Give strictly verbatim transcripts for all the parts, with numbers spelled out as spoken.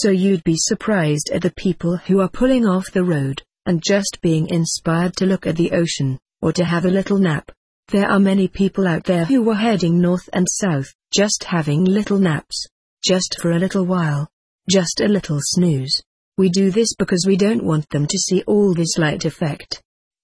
So you'd be surprised at the people who are pulling off the road, and just being inspired to look at the ocean, or to have a little nap. There are many people out there who were heading north and south, just having little naps. Just for a little while. Just a little snooze. We do this because we don't want them to see all this light effect.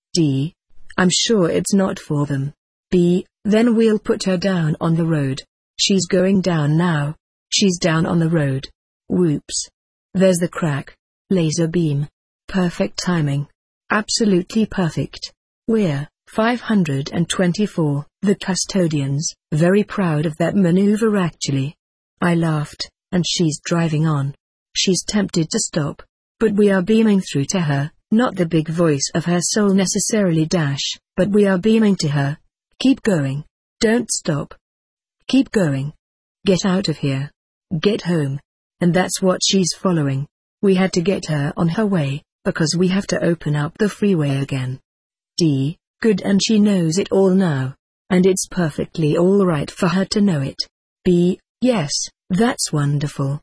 D. I'm sure it's not for them. B. Then we'll put her down on the road. She's going down now. She's down on the road. Whoops. There's the crack. Laser beam. Perfect timing. Absolutely perfect. We're five hundred twenty-four, the custodians, very proud of that maneuver actually. I laughed, and she's driving on. She's tempted to stop. But we are beaming through to her, not the big voice of her soul necessarily dash, but we are beaming to her. Keep going. Don't stop. Keep going. Get out of here. Get home. And that's what she's following. We had to get her on her way, because we have to open up the freeway again. D. Good, and she knows it all now. And it's perfectly all right for her to know it. B. Yes, that's wonderful.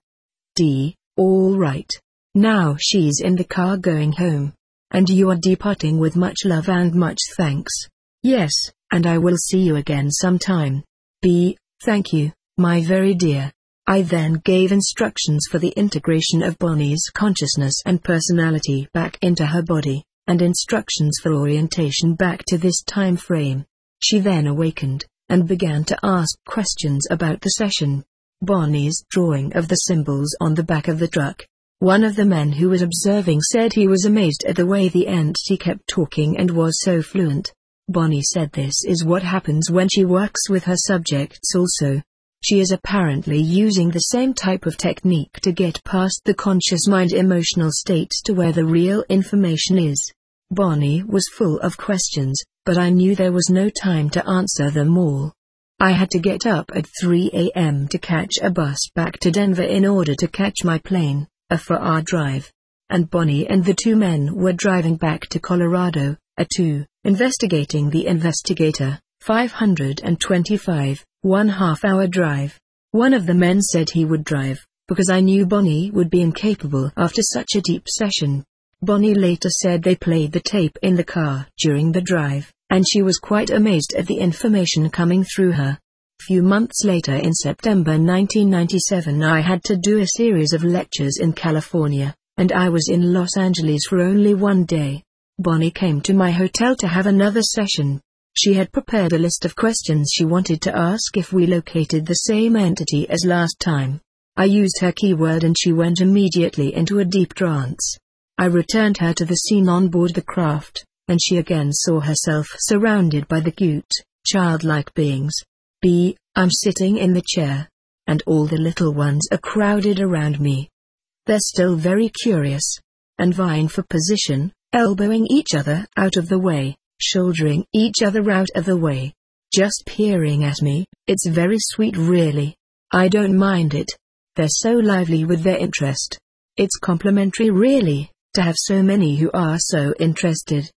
D. All right. Now she's in the car going home. And you are departing with much love and much thanks. Yes, and I will see you again sometime. B. Thank you, my very dear. I then gave instructions for the integration of Bonnie's consciousness and personality back into her body, and instructions for orientation back to this time frame. She then awakened, and began to ask questions about the session. Bonnie's drawing of the symbols on the back of the truck. One of the men who was observing said he was amazed at the way the entity kept talking and was so fluent. Bonnie said this is what happens when she works with her subjects also. She is apparently using the same type of technique to get past the conscious mind emotional states to where the real information is. Bonnie was full of questions, but I knew there was no time to answer them all. I had to get up at three a m to catch a bus back to Denver in order to catch my plane, a four-hour drive. And Bonnie and the two men were driving back to Colorado, a two, investigating the investigator, five hundred twenty-five, one half-hour drive. One of the men said he would drive, because I knew Bonnie would be incapable after such a deep session. Bonnie later said they played the tape in the car during the drive, and she was quite amazed at the information coming through her. Few months later in September nineteen ninety-seven I had to do a series of lectures in California, and I was in Los Angeles for only one day. Bonnie came to my hotel to have another session. She had prepared a list of questions she wanted to ask if we located the same entity as last time. I used her keyword and she went immediately into a deep trance. I returned her to the scene on board the craft, and she again saw herself surrounded by the cute, childlike beings. B. I'm sitting in the chair, and all the little ones are crowded around me. They're still very curious, and vying for position, elbowing each other out of the way, shouldering each other out of the way. Just peering at me. It's very sweet really. I don't mind it. They're so lively with their interest. It's complimentary really, to have so many who are so interested.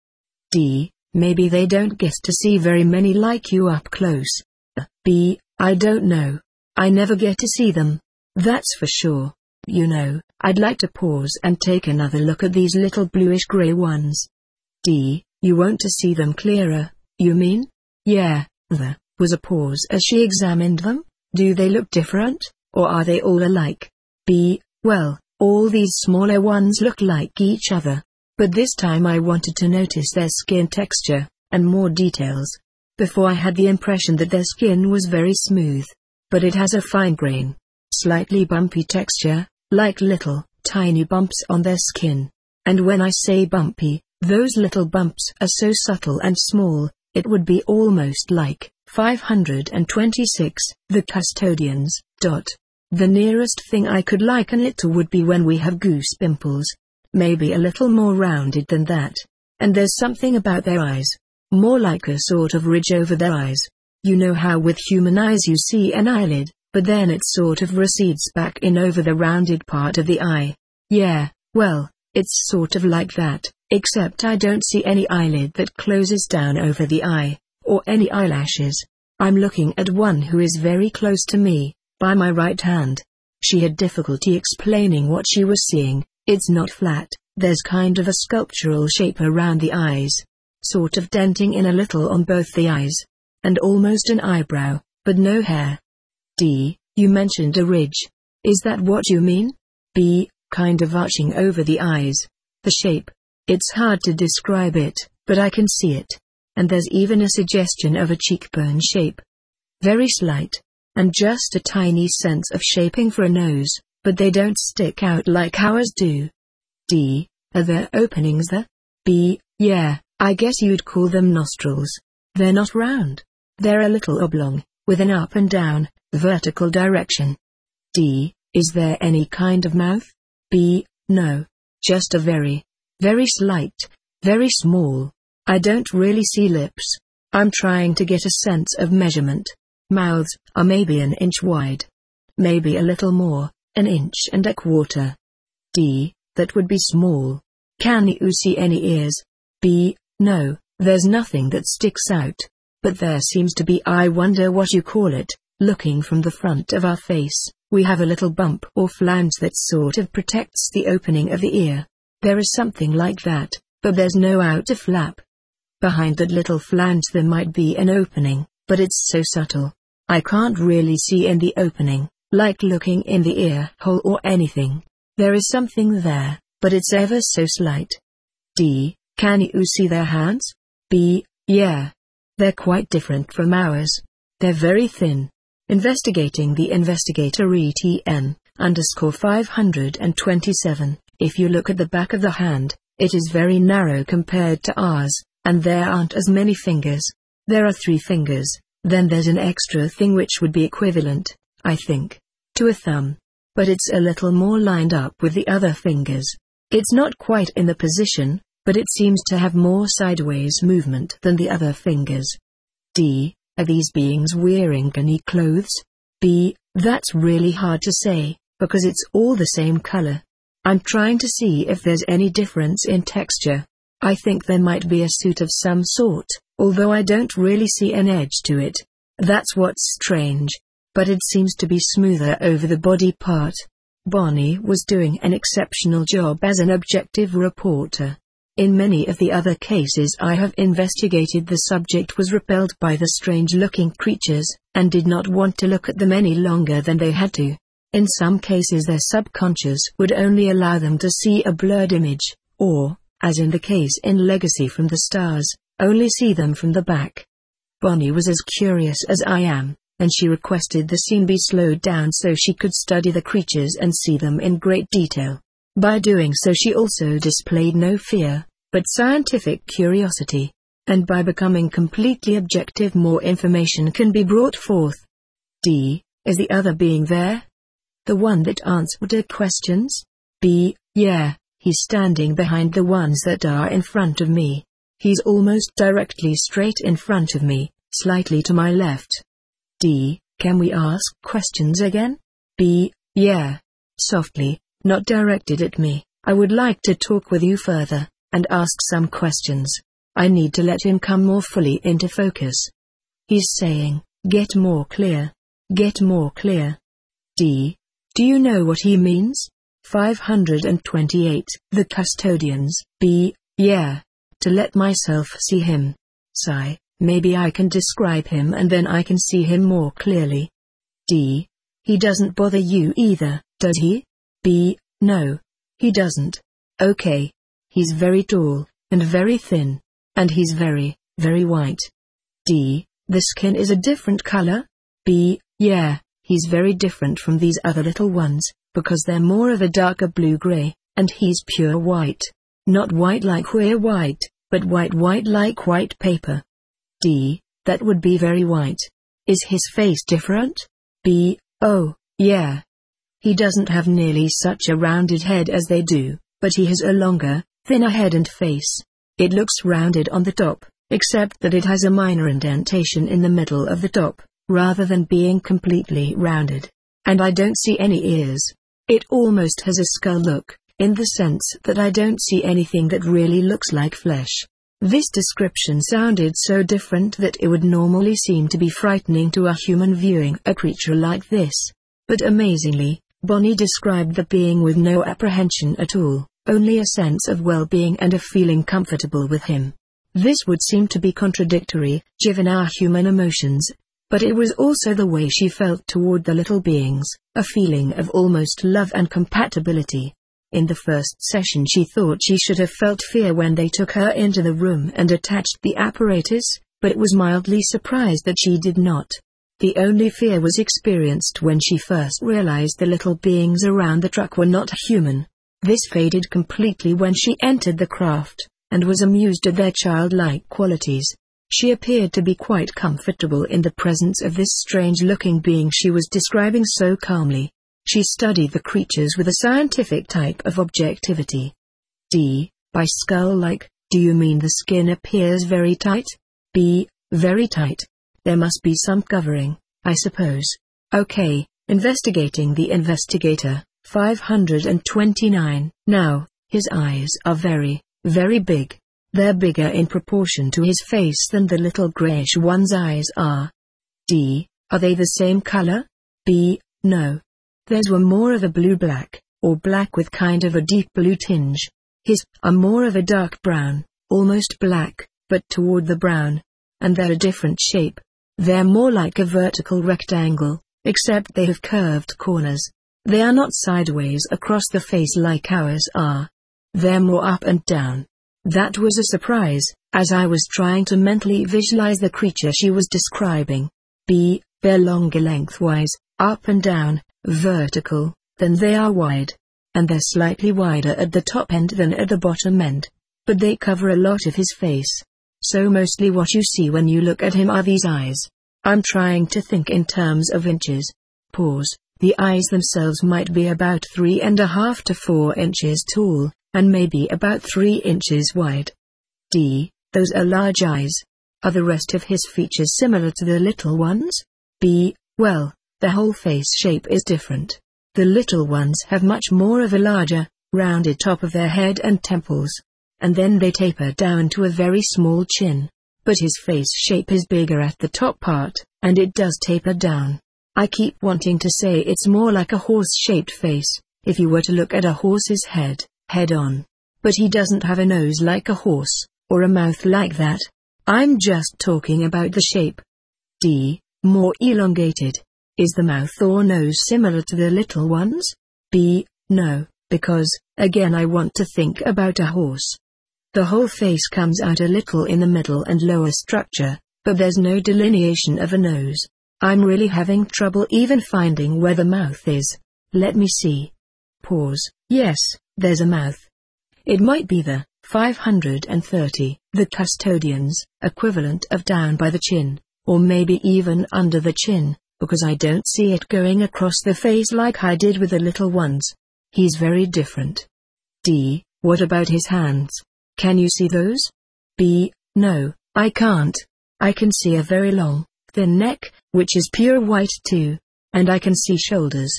D. Maybe they don't get to see very many like you up close. B. I don't know. I never get to see them. That's for sure. You know, I'd like to pause and take another look at these little bluish-gray ones. D. You want to see them clearer, you mean? Yeah. There was a pause as she examined them. Do they look different, or are they all alike? B. Well, all these smaller ones look like each other. But this time I wanted to notice their skin texture, and more details. Before I had the impression that their skin was very smooth. But it has a fine grain, slightly bumpy texture, like little, tiny bumps on their skin. And when I say bumpy, those little bumps are so subtle and small, it would be almost like five hundred twenty-six, the custodians. Dot. The nearest thing I could liken it to would be when we have goose pimples. Maybe a little more rounded than that. And there's something about their eyes. More like a sort of ridge over their eyes. You know how with human eyes you see an eyelid, but then it sort of recedes back in over the rounded part of the eye. Yeah, well, it's sort of like that, except I don't see any eyelid that closes down over the eye, or any eyelashes. I'm looking at one who is very close to me, by my right hand. She had difficulty explaining what she was seeing. It's not flat, there's kind of a sculptural shape around the eyes. Sort of denting in a little on both the eyes. And almost an eyebrow, but no hair. D. You mentioned a ridge. Is that what you mean? B. Kind of arching over the eyes. The shape. It's hard to describe it, but I can see it. And there's even a suggestion of a cheekbone shape. Very slight. And just a tiny sense of shaping for a nose, but they don't stick out like ours do. D. Are there openings there? B. Yeah, I guess you'd call them nostrils. They're not round. They're a little oblong, with an up and down, vertical direction. D. Is there any kind of mouth? B. No. Just a very, very slight, very small. I don't really see lips. I'm trying to get a sense of measurement. Mouths are maybe an inch wide. Maybe a little more, an inch and a quarter. D. That would be small. Can you see any ears? B. No, there's nothing that sticks out. But there seems to be, I wonder what you call it, looking from the front of our face, we have a little bump or flange that sort of protects the opening of the ear. There is something like that, but there's no outer flap. Behind that little flange there might be an opening, but it's so subtle. I can't really see in the opening, like looking in the ear hole or anything. There is something there, but it's ever so slight. D. Can you see their hands? B. Yeah. They're quite different from ours. They're very thin. Investigating the investigator E T N, underscore five hundred twenty-seven, if you look at the back of the hand, it is very narrow compared to ours, and there aren't as many fingers. There are three fingers, then there's an extra thing which would be equivalent, I think, to a thumb. But it's a little more lined up with the other fingers. It's not quite in the position, but it seems to have more sideways movement than the other fingers. D. Are these beings wearing any clothes? B. That's really hard to say, because it's all the same color. I'm trying to see if there's any difference in texture. I think there might be a suit of some sort, although I don't really see an edge to it. That's what's strange. But it seems to be smoother over the body part. Bonnie was doing an exceptional job as an objective reporter. In many of the other cases I have investigated, the subject was repelled by the strange-looking creatures, and did not want to look at them any longer than they had to. In some cases their subconscious would only allow them to see a blurred image, or, as in the case in Legacy from the Stars, only see them from the back. Bonnie was as curious as I am, and she requested the scene be slowed down so she could study the creatures and see them in great detail. By doing so she also displayed no fear, but scientific curiosity, and by becoming completely objective more information can be brought forth. D. Is the other being there? The one that answered her questions? B. Yeah, he's standing behind the ones that are in front of me. He's almost directly straight in front of me, slightly to my left. D. Can we ask questions again? B. Yeah. Softly, not directed at me. I would like to talk with you further, and ask some questions. I need to let him come more fully into focus. He's saying, get more clear. Get more clear. D. Do you know what he means? five hundred twenty-eight. The custodians. B. Yeah. To let myself see him. Sigh. Maybe I can describe him and then I can see him more clearly. D. He doesn't bother you either, does he? B. No. He doesn't. Okay. He's very tall, and very thin. And he's very, very white. D. The skin is a different color? B. Yeah, he's very different from these other little ones, because they're more of a darker blue-gray, and he's pure white. Not white like we're white, but white white like white paper. D. That would be very white. Is his face different? B. Oh, yeah. He doesn't have nearly such a rounded head as they do, but he has a longer, thinner head and face. It looks rounded on the top, except that it has a minor indentation in the middle of the top, rather than being completely rounded. And I don't see any ears. It almost has a skull look, in the sense that I don't see anything that really looks like flesh. This description sounded so different that it would normally seem to be frightening to a human viewing a creature like this. But amazingly, Bonnie described the being with no apprehension at all, only a sense of well-being and of feeling comfortable with him. This would seem to be contradictory, given our human emotions, but it was also the way she felt toward the little beings, a feeling of almost love and compatibility. In the first session she thought she should have felt fear when they took her into the room and attached the apparatus, but was mildly surprised that she did not. The only fear was experienced when she first realized the little beings around the truck were not human. This faded completely when she entered the craft, and was amused at their childlike qualities. She appeared to be quite comfortable in the presence of this strange-looking being she was describing so calmly. She studied the creatures with a scientific type of objectivity. D. By skull-like, do you mean the skin appears very tight? B. Very tight. There must be some covering, I suppose. Okay, investigating the investigator, five hundred twenty-nine. Now, his eyes are very, very big. They're bigger in proportion to his face than the little grayish one's eyes are. D. Are they the same color? B. No. Theirs were more of a blue-black, or black with kind of a deep blue tinge. His are more of a dark brown, almost black, but toward the brown. And they're a different shape. They're more like a vertical rectangle, except they have curved corners. They are not sideways across the face like ours are. They're more up and down. That was a surprise, as I was trying to mentally visualize the creature she was describing. B. They're longer lengthwise, up and down, vertical, than they are wide. And they're slightly wider at the top end than at the bottom end. But they cover a lot of his face. So mostly what you see when you look at him are these eyes. I'm trying to think in terms of inches. Pause. The eyes themselves might be about three and a half to four inches tall, and maybe about three inches wide. D. Those are large eyes. Are the rest of his features similar to the little ones? B. Well, the whole face shape is different. The little ones have much more of a larger, rounded top of their head and temples. And then they taper down to a very small chin. But his face shape is bigger at the top part, and it does taper down. I keep wanting to say it's more like a horse-shaped face, if you were to look at a horse's head, head-on. But he doesn't have a nose like a horse, or a mouth like that. I'm just talking about the shape. D. More elongated. Is the mouth or nose similar to the little ones? B. No, because, again I want to think about a horse. The whole face comes out a little in the middle and lower structure, but there's no delineation of a nose. I'm really having trouble even finding where the mouth is. Let me see. Pause. Yes, there's a mouth. It might be the five hundred thirty, the custodian's equivalent of down by the chin, or maybe even under the chin, because I don't see it going across the face like I did with the little ones. He's very different. D. What about his hands? Can you see those? B. No, I can't. I can see a very long, thin neck, which is pure white too, and I can see shoulders.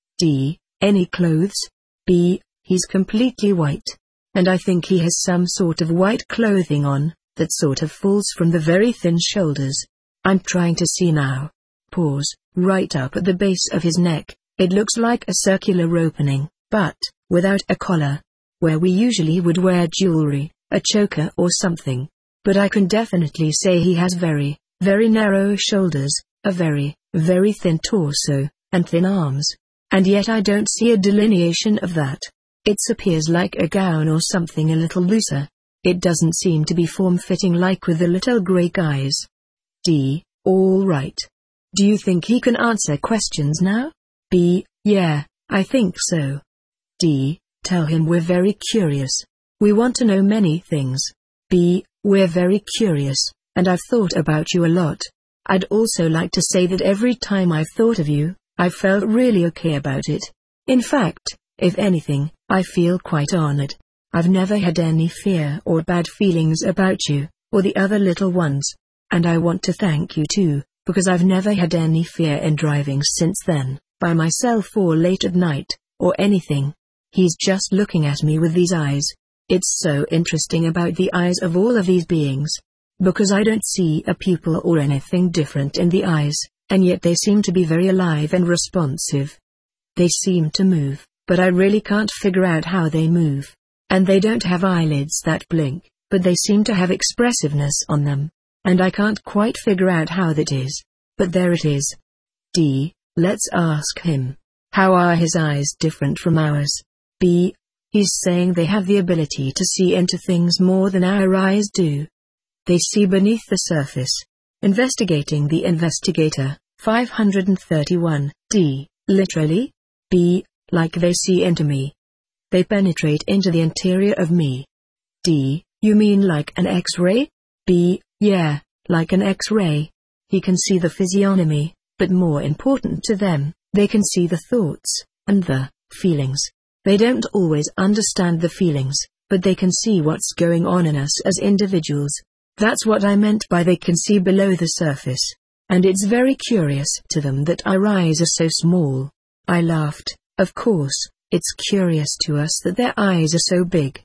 D. Any clothes? B. He's completely white. And I think he has some sort of white clothing on, that sort of falls from the very thin shoulders. I'm trying to see now. Pause. Right up at the base of his neck, it looks like a circular opening, but without a collar. Where we usually would wear jewelry, a choker or something. But I can definitely say he has very, very narrow shoulders, a very, very thin torso, and thin arms. And yet I don't see a delineation of that. It appears like a gown or something a little looser. It doesn't seem to be form-fitting like with the little grey guys. D. All right. Do you think he can answer questions now? B. Yeah, I think so. D. Tell him we're very curious. We want to know many things. B. We're very curious, and I've thought about you a lot. I'd also like to say that every time I've thought of you, I've felt really okay about it. In fact, if anything, I feel quite honored. I've never had any fear or bad feelings about you, or the other little ones. And I want to thank you too, because I've never had any fear in driving since then, by myself or late at night, or anything. He's just looking at me with these eyes. It's so interesting about the eyes of all of these beings. Because I don't see a pupil or anything different in the eyes, and yet they seem to be very alive and responsive. They seem to move, but I really can't figure out how they move. And they don't have eyelids that blink, but they seem to have expressiveness on them. And I can't quite figure out how that is. But there it is. D. Let's ask him. How are his eyes different from ours? B. He's saying they have the ability to see into things more than our eyes do. They see beneath the surface. Investigating the investigator, five hundred thirty-one. D. Literally? B. Like they see into me. They penetrate into the interior of me. D. You mean like an X-ray? B. Yeah, like an X-ray. He can see the physiognomy, but more important to them, they can see the thoughts, and the feelings. They don't always understand the feelings, but they can see what's going on in us as individuals. That's what I meant by they can see below the surface. And it's very curious to them that our eyes are so small. I laughed. Of course, it's curious to us that their eyes are so big.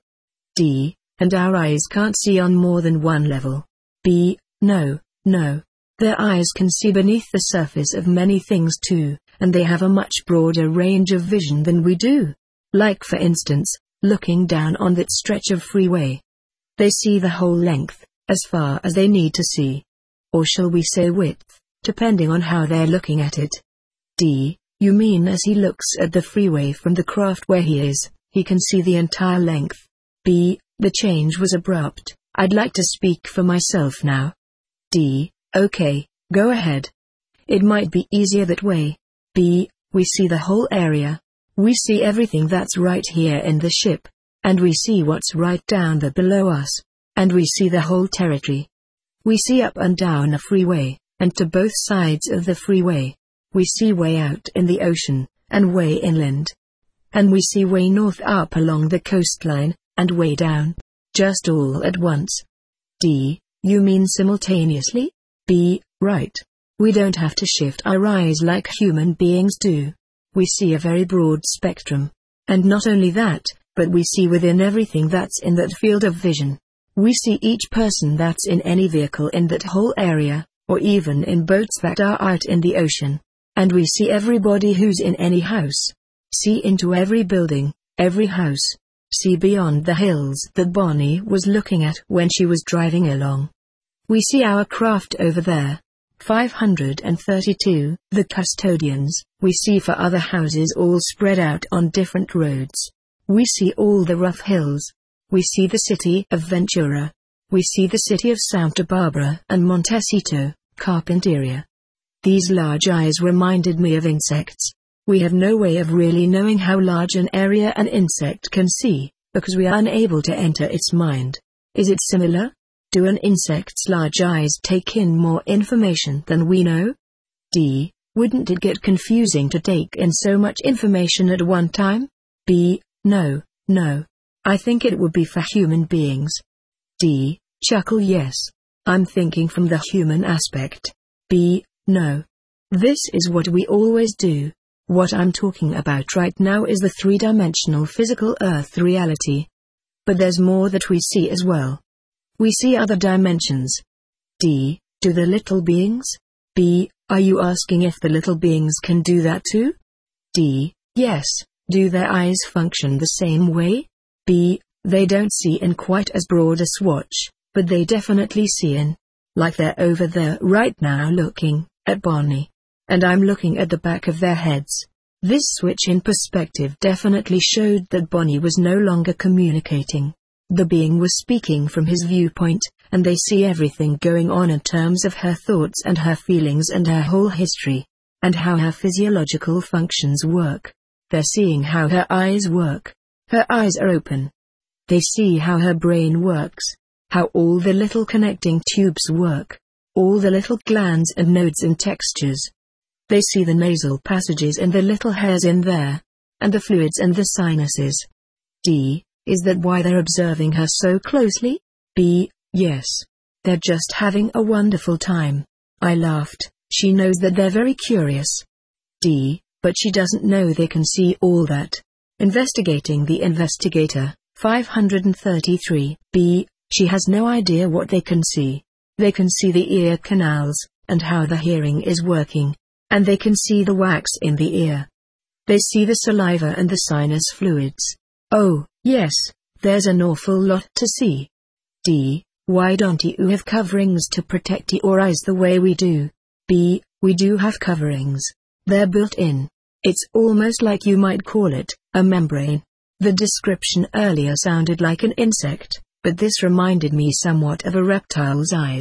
D. And our eyes can't see on more than one level. B. No, no. Their eyes can see beneath the surface of many things too, and they have a much broader range of vision than we do. Like for instance, looking down on that stretch of freeway. They see the whole length, as far as they need to see. Or shall we say width, depending on how they're looking at it. D. You mean as he looks at the freeway from the craft where he is, he can see the entire length. B. The change was abrupt. I'd like to speak for myself now. D. Okay, go ahead. It might be easier that way. B. We see the whole area. We see everything that's right here in the ship. And we see what's right down there below us. And we see the whole territory. We see up and down a freeway, and to both sides of the freeway. We see way out in the ocean, and way inland. And we see way north up along the coastline, and way down. Just all at once. D. You mean simultaneously? B. Right. We don't have to shift our eyes like human beings do. We see a very broad spectrum. And not only that, but we see within everything that's in that field of vision. We see each person that's in any vehicle in that whole area, or even in boats that are out in the ocean. And we see everybody who's in any house. See into every building, every house. See beyond the hills that Bonnie was looking at when she was driving along. We see our craft over there. five hundred thirty-two. The custodians, we see for other houses all spread out on different roads. We see all the rough hills. We see the city of Ventura. We see the city of Santa Barbara and Montecito, Carpinteria. These large eyes reminded me of insects. We have no way of really knowing how large an area an insect can see, because we are unable to enter its mind. Is it similar? Do an insect's large eyes take in more information than we know? D. Wouldn't it get confusing to take in so much information at one time? B. No, no. I think it would be for human beings. D. Chuckle yes. I'm thinking from the human aspect. B. No. This is what we always do. What I'm talking about right now is the three-dimensional physical Earth reality. But there's more that we see as well. We see other dimensions. D. Do the little beings? B. Are you asking if the little beings can do that too? D. Yes. Do their eyes function the same way? B. They don't see in quite as broad a swatch, but they definitely see in. Like they're over there right now looking at Bonnie. And I'm looking at the back of their heads. This switch in perspective definitely showed that Bonnie was no longer communicating. The being was speaking from his viewpoint, and they see everything going on in terms of her thoughts and her feelings and her whole history, and how her physiological functions work. They're seeing how her eyes work. Her eyes are open. They see how her brain works, how all the little connecting tubes work, all the little glands and nodes and textures. They see the nasal passages and the little hairs in there, and the fluids and the sinuses. D. Is that why they're observing her so closely? B. Yes. They're just having a wonderful time. I laughed. She knows that they're very curious. D. But she doesn't know they can see all that. Investigating the investigator, five hundred thirty-three. B. She has no idea what they can see. They can see the ear canals, and how the hearing is working. And they can see the wax in the ear. They see the saliva and the sinus fluids. Oh, yes, there's an awful lot to see. D. Why don't you have coverings to protect your eyes the way we do? B. We do have coverings. They're built in. It's almost like you might call it a membrane. The description earlier sounded like an insect, but this reminded me somewhat of a reptile's eyes.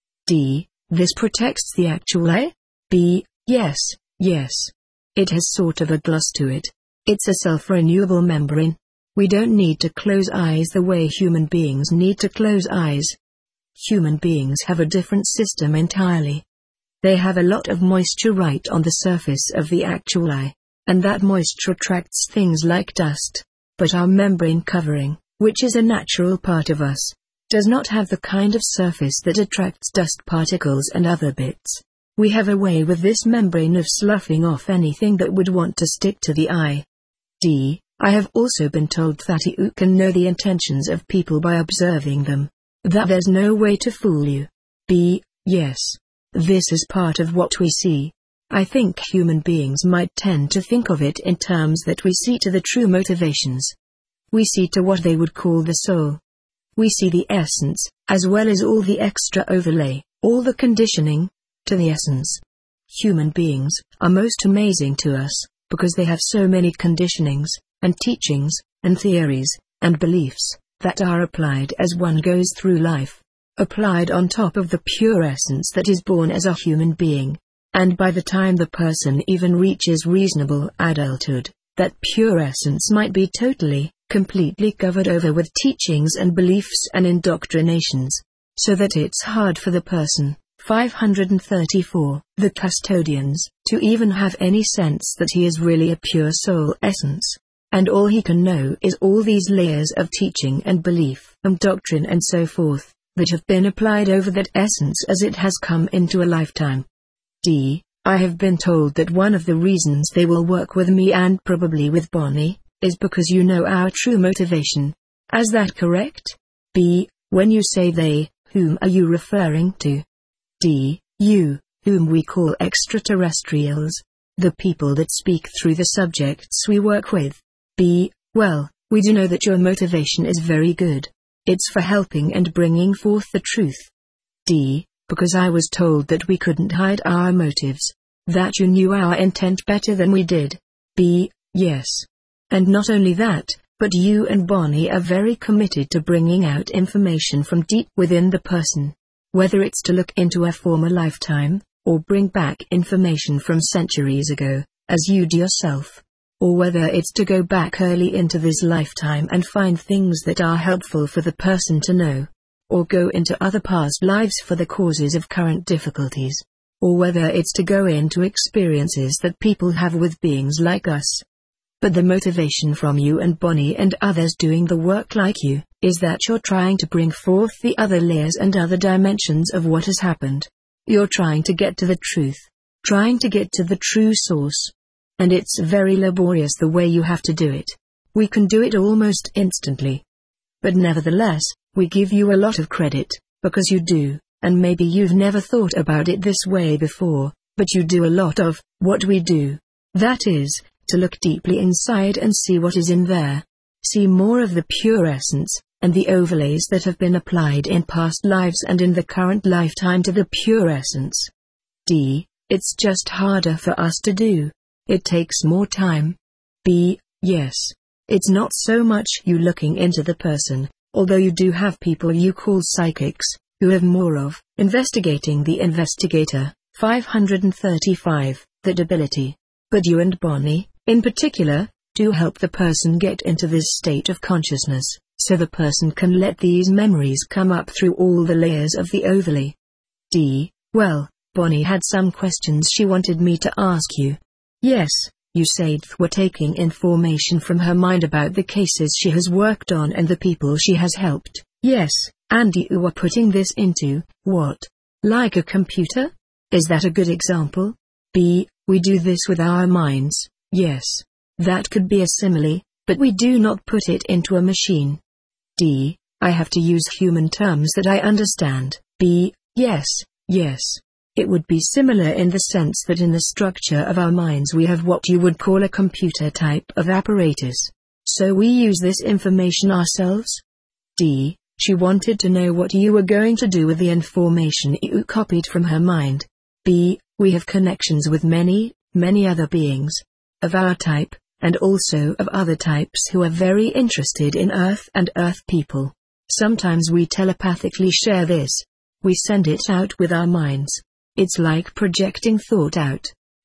D. This protects the actual eye? B. Yes, yes. It has sort of a gloss to it. It's a self-renewable membrane. We don't need to close eyes the way human beings need to close eyes. Human beings have a different system entirely. They have a lot of moisture right on the surface of the actual eye, and that moisture attracts things like dust. But our membrane covering, which is a natural part of us, does not have the kind of surface that attracts dust particles and other bits. We have a way with this membrane of sloughing off anything that would want to stick to the eye. D. I have also been told that you can know the intentions of people by observing them. That there's no way to fool you. B. Yes. This is part of what we see. I think human beings might tend to think of it in terms that we see to the true motivations. We see to what they would call the soul. We see the essence, as well as all the extra overlay, all the conditioning, to the essence. Human beings are most amazing to us, because they have so many conditionings, and teachings, and theories, and beliefs, that are applied as one goes through life. Applied on top of the pure essence that is born as a human being. And by the time the person even reaches reasonable adulthood, that pure essence might be totally, completely covered over with teachings and beliefs and indoctrinations, so that it's hard for the person, five hundred thirty-four, the custodians, to even have any sense that he is really a pure soul essence. And all he can know is all these layers of teaching and belief and doctrine and so forth, that have been applied over that essence as it has come into a lifetime. D. I have been told that one of the reasons they will work with me and probably with Bonnie, is because you know our true motivation. Is that correct? B. When you say they, whom are you referring to? D. You, whom we call extraterrestrials. The people that speak through the subjects we work with. B. Well, we do know that your motivation is very good. It's for helping and bringing forth the truth. D. Because I was told that we couldn't hide our motives. That you knew our intent better than we did. B. Yes. And not only that, but you and Bonnie are very committed to bringing out information from deep within the person. Whether it's to look into a former lifetime, or bring back information from centuries ago, as you do yourself. Or whether it's to go back early into this lifetime and find things that are helpful for the person to know. Or go into other past lives for the causes of current difficulties. Or whether it's to go into experiences that people have with beings like us. But the motivation from you and Bonnie and others doing the work like you, is that you're trying to bring forth the other layers and other dimensions of what has happened. You're trying to get to the truth. Trying to get to the true source. And it's very laborious the way you have to do it. We can do it almost instantly. But nevertheless, we give you a lot of credit, because you do, and maybe you've never thought about it this way before, but you do a lot of what we do. That is, to look deeply inside and see what is in there. See more of the pure essence, and the overlays that have been applied in past lives and in the current lifetime to the pure essence. D. It's just harder for us to do. It takes more time. B. Yes. It's not so much you looking into the person, although you do have people you call psychics, who have more of investigating the investigator, five hundred thirty-five, that ability. But you and Bonnie, in particular, do help the person get into this state of consciousness, so the person can let these memories come up through all the layers of the overlay. D. Well, Bonnie had some questions she wanted me to ask you. Yes, you said we're taking information from her mind about the cases she has worked on and the people she has helped. Yes, and you are putting this into, what? Like a computer? Is that a good example? B. We do this with our minds, yes. That could be a simile, but we do not put it into a machine. D. I have to use human terms that I understand. B. Yes, yes. It would be similar in the sense that in the structure of our minds we have what you would call a computer type of apparatus. So we use this information ourselves? D. She wanted to know what you were going to do with the information you copied from her mind. B. We have connections with many, many other beings of our type, and also of other types who are very interested in Earth and Earth people. Sometimes we telepathically share this. We send it out with our minds. It's like projecting thought out.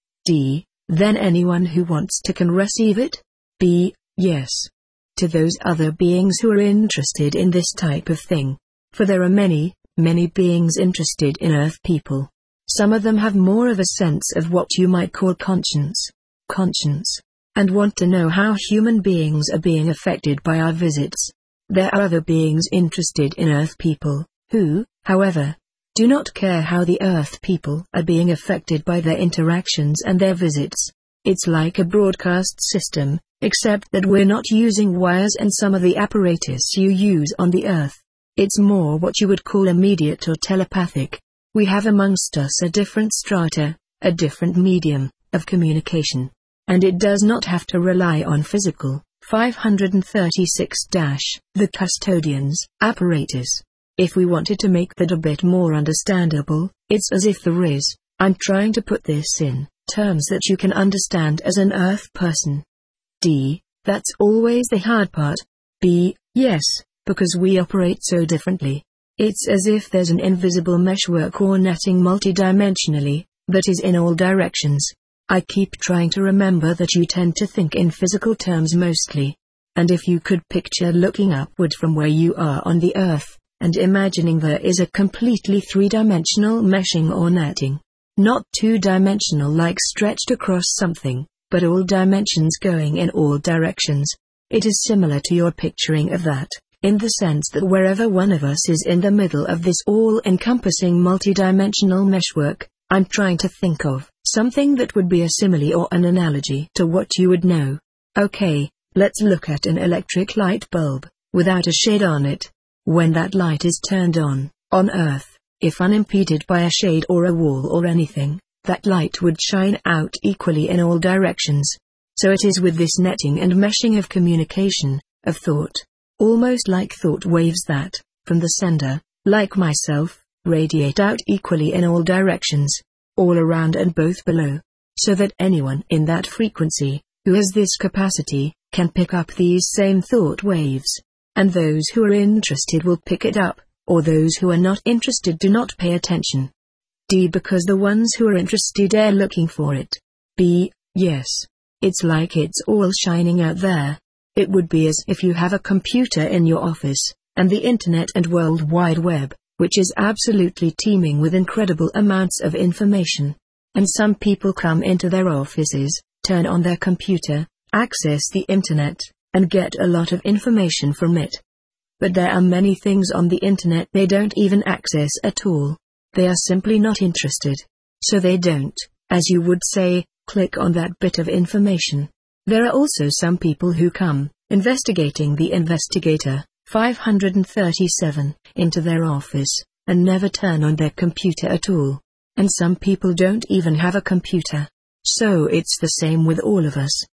D. Then anyone who wants to can receive it? B. Yes. To those other beings who are interested in this type of thing. For there are many, many beings interested in Earth people. Some of them have more of a sense of what you might call conscience. Conscience. And want to know how human beings are being affected by our visits. There are other beings interested in Earth people, who, however, do not care how the Earth people are being affected by their interactions and their visits. It's like a broadcast system, except that we're not using wires and some of the apparatus you use on the Earth. It's more what you would call immediate or telepathic. We have amongst us a different strata, a different medium, of communication. And it does not have to rely on physical. five thirty-six The custodian's apparatus. If we wanted to make that a bit more understandable, it's as if there is, I'm trying to put this in terms that you can understand as an Earth person. D. That's always the hard part. B. Yes, because we operate so differently. It's as if there's an invisible meshwork or netting multidimensionally, that is in all directions. I keep trying to remember that you tend to think in physical terms mostly. And if you could picture looking upward from where you are on the Earth, and imagining there is a completely three-dimensional meshing or netting. Not two-dimensional like stretched across something, but all dimensions going in all directions. It is similar to your picturing of that, in the sense that wherever one of us is in the middle of this all-encompassing multidimensional meshwork, I'm trying to think of something that would be a simile or an analogy to what you would know. Okay, let's look at an electric light bulb, without a shade on it. When that light is turned on, on Earth, if unimpeded by a shade or a wall or anything, that light would shine out equally in all directions. So it is with this netting and meshing of communication, of thought. Almost like thought waves that, from the sender, like myself, radiate out equally in all directions, all around and both below, so that anyone in that frequency, who has this capacity, can pick up these same thought waves. And those who are interested will pick it up, or those who are not interested do not pay attention. D. Because the ones who are interested are looking for it. B. Yes. It's like it's all shining out there. It would be as if you have a computer in your office, and the Internet and World Wide Web, which is absolutely teeming with incredible amounts of information. And some people come into their offices, turn on their computer, access the Internet, and get a lot of information from it. But there are many things on the Internet they don't even access at all. They are simply not interested. So they don't, as you would say, click on that bit of information. There are also some people who come, investigating the investigator, five thirty-seven, into their office, and never turn on their computer at all. And some people don't even have a computer. So it's the same with all of us.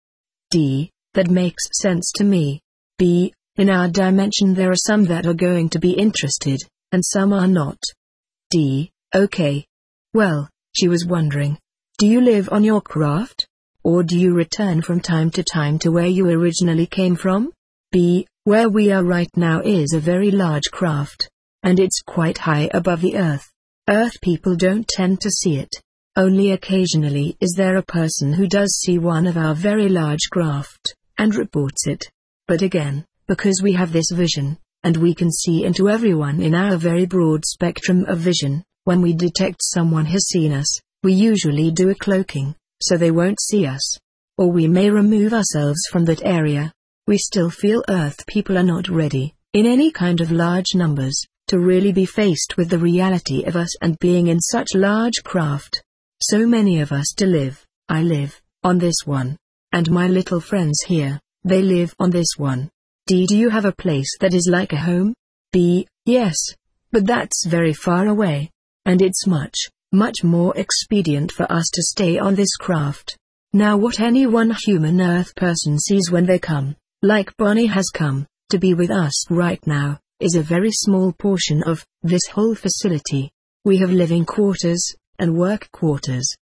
D. That makes sense to me. B. In our dimension there are some that are going to be interested, and some are not. D. Okay. Well, she was wondering, do you live on your craft? Or do you return from time to time to where you originally came from? B. Where we are right now is a very large craft. And it's quite high above the Earth. Earth people don't tend to see it. Only occasionally is there a person who does see one of our very large craft, and reports it. But again, because we have this vision, and we can see into everyone in our very broad spectrum of vision, when we detect someone has seen us, we usually do a cloaking, so they won't see us. Or we may remove ourselves from that area. We still feel Earth people are not ready, in any kind of large numbers, to really be faced with the reality of us and being in such large craft. So many of us to live, I live, on this one. And my little friends here, they live on this one. D. Do you have a place that is like a home? B. Yes. But that's very far away. And it's much, Much more expedient for us to stay on this craft. Now what any one human Earth person sees when they come, like Bonnie has come, to be with us right now, is a very small portion of this whole facility. We have living quarters, and work quarters,